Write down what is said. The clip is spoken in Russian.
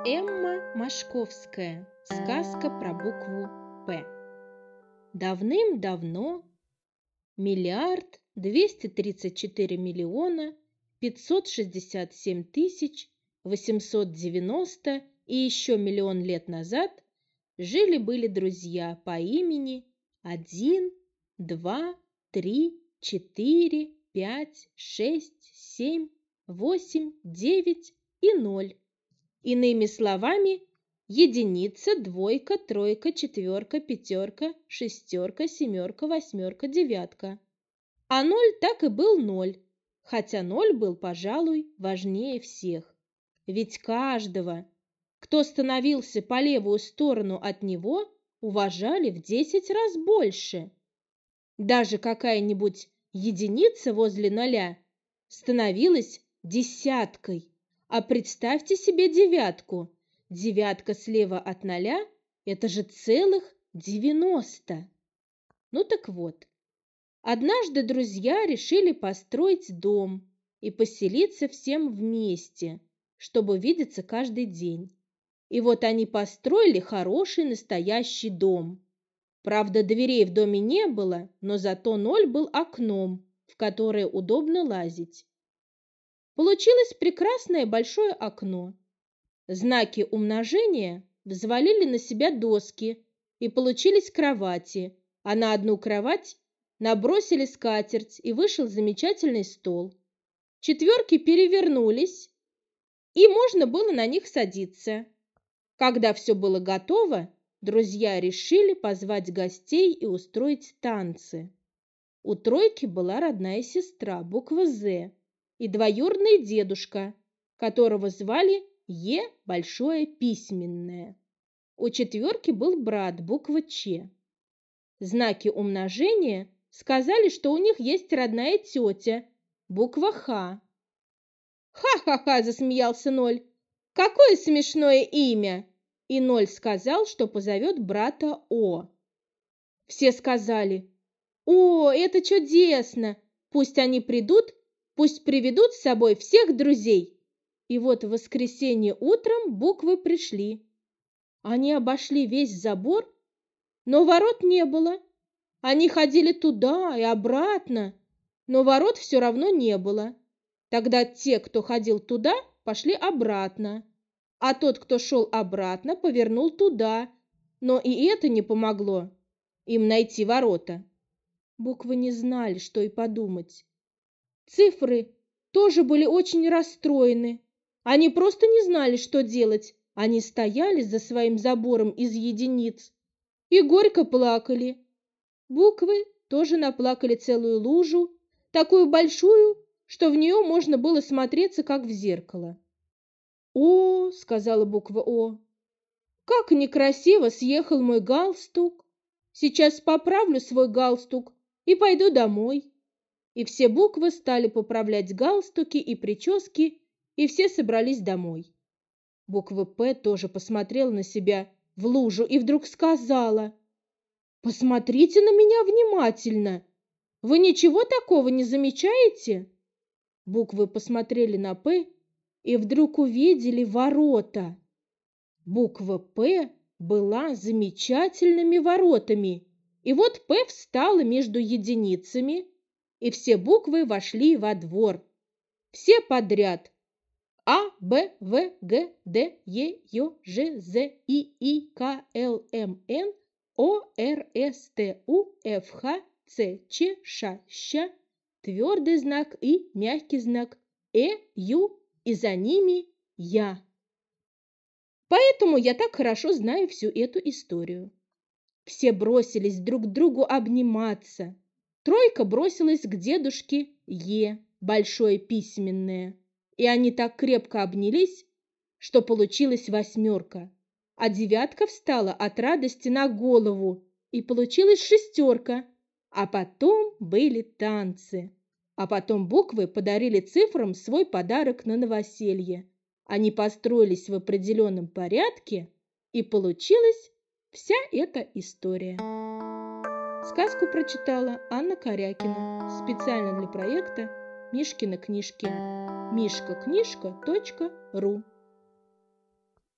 Эмма Машковская. Сказка про букву «П». Давным-давно 1 234 567 890 и еще миллион лет назад жили-были друзья по имени 1, 2, 3, 4, 5, 6, 7, 8, 9 и 0. Иными словами, единица, двойка, тройка, четверка, пятерка, шестерка, семерка, восьмерка, девятка. А 0 так и был 0, хотя 0 был, пожалуй, важнее всех. Ведь каждого, кто становился по левую сторону от него, уважали в 10 раз больше. Даже какая-нибудь единица возле 0 становилась десяткой. А представьте себе девятку. Девятка слева от 0 – это же целых 90. Ну так вот, однажды друзья решили построить дом и поселиться всем вместе, чтобы видеться каждый день. И вот они построили хороший настоящий дом. Правда, дверей в доме не было, но зато 0 был окном, в которое удобно лазить. Получилось прекрасное большое окно. Знаки умножения взвалили на себя доски, и получились кровати, а на одну кровать набросили скатерть, и вышел замечательный стол. Четверки перевернулись, и можно было на них садиться. Когда все было готово, друзья решили позвать гостей и устроить танцы. У тройки была родная сестра, буква «З», и двоюродный дедушка, которого звали Е большое письменное. У четверки был брат, буква «Ч». Знаки умножения сказали, что у них есть родная тетя, буква «Х». «Ха-ха-ха!» – засмеялся 0. «Какое смешное имя!» И 0 сказал, что позовет брата О. Все сказали: «О, это чудесно! Пусть они придут, пусть приведут с собой всех друзей!» И вот в воскресенье утром буквы пришли. Они обошли весь забор, но ворот не было. Они ходили туда и обратно, но ворот все равно не было. Тогда те, кто ходил туда, пошли обратно, а тот, кто шел обратно, повернул туда, но и это не помогло им найти ворота. Буквы не знали, что и подумать. Цифры тоже были очень расстроены. Они просто не знали, что делать. Они стояли за своим забором из единиц и горько плакали. Буквы тоже наплакали целую лужу, такую большую, что в нее можно было смотреться, как в зеркало. «О, — сказала буква О, — как некрасиво съехал мой галстук! Сейчас поправлю свой галстук и пойду домой». И все буквы стали поправлять галстуки и прически, и все собрались домой. Буква «П» тоже посмотрела на себя в лужу и вдруг сказала: «Посмотрите на меня внимательно. Вы ничего такого не замечаете?» Буквы посмотрели на «П» и вдруг увидели ворота. Буква «П» была замечательными воротами, и вот «П» встала между единицами, и все буквы вошли во двор. Все подряд. А, Б, В, Г, Д, Е, Ё, Ж, З, И, К, Л, М, Н, О, Р, С, Т, У, Ф, Х, Ц, Ч, Ш, Щ, твердый знак и мягкий знак Ю, и за ними я. Поэтому я так хорошо знаю всю эту историю. Все бросились друг к другу обниматься. Тройка бросилась к дедушке Е, большое письменное, и они так крепко обнялись, что получилась восьмерка, а девятка встала от радости на голову, и получилась шестерка, а потом были танцы, а потом буквы подарили цифрам свой подарок на новоселье. Они построились в определенном порядке, и получилась вся эта история. Сказку прочитала Анна Корякина специально для проекта «Мишкины книжки» mishkaknижка.ру.